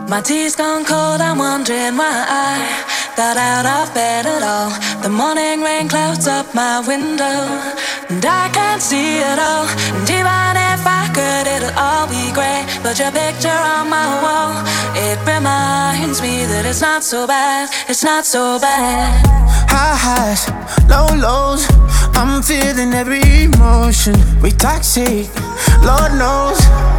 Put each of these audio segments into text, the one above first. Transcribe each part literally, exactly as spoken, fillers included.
My tea's gone cold, I'm wondering why I got out of bed at all. The morning rain clouds up my window, and I can't see it all. And even if I could, it'll all be grey. But your picture on my wall, it reminds me that it's not so bad, it's not so bad. High highs, low lows, I'm feeling every emotion. We toxic, Lord knows.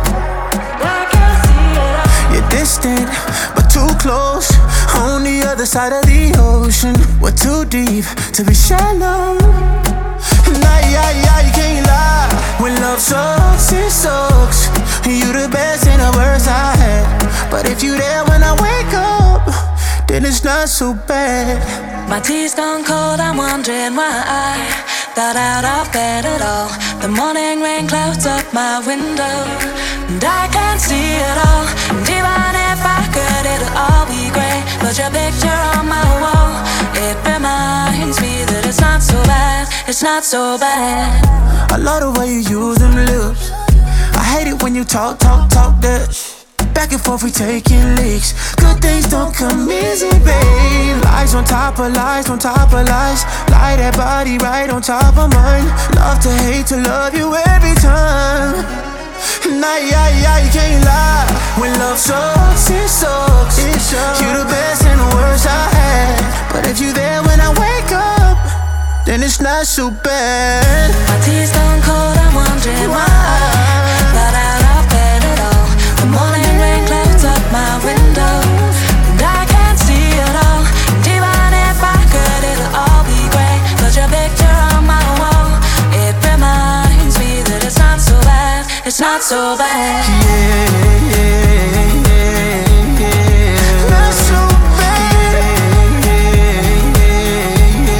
You're distant, but too close. On the other side of the ocean. We're too deep to be shallow. Nah, yeah, yeah, you can't lie. When love sucks, it sucks. You the best and the worst I had. But if you there when I wake up, then it's not so bad. My tea's gone cold, I'm wondering why I got out of bed at all. The morning rain clouds up my window, and I can't see it all. And even if I could, it'll all be grey. But your picture on my wall, it reminds me that it's not so bad, it's not so bad. I love the way you use them lips. I hate it when you talk, talk, talk that shit. Back and forth we taking leaks. Good things don't come easy, babe. Lies on top of lies, on top of lies. Lie that body right on top of mine. Love to hate to love you every time. Nah, yeah, yeah, you can't lie. When love sucks, it sucks, it sucks. You the best and the worst I had. But if you there when I wake up, then it's not so bad. My tea's gone cold, I'm wondering why I got out of bed at all. The morning rain clouds up my window, and I can't see it all. And even if I could, it'll all be grey. But your picture on my wall, it reminds me that it's not so bad, it's not so bad. Yeah, yeah, yeah, yeah. Not so bad. Yeah, yeah,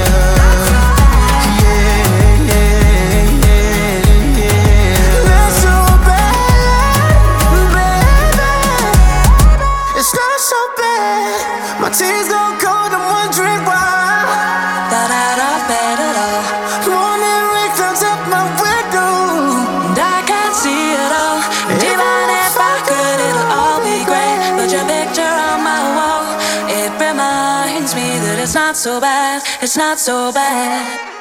yeah, yeah, yeah. Not so bad, baby. It's not so bad. My tears go cold, I'm wondering why. Got out of bed at all. Morning rain clouds up my window, And I can't see it all. And even if I could, it'll all be grey. But your picture on my wall, it reminds me that it's not so bad, it's not so bad.